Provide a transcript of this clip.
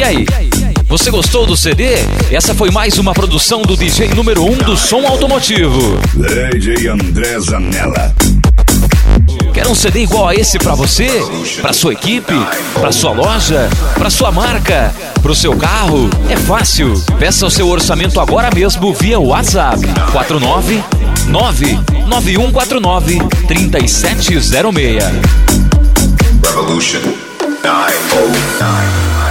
aí? Você gostou do CD? Essa foi mais uma produção do DJ número 1 do som automotivo, DJ André Zanella. Quer um CD igual a esse pra você? Pra sua equipe? Pra sua loja? Pra sua marca? Pro seu carro? É fácil. Peça o seu orçamento agora mesmo via WhatsApp 499-9149-3706. Revolution 909.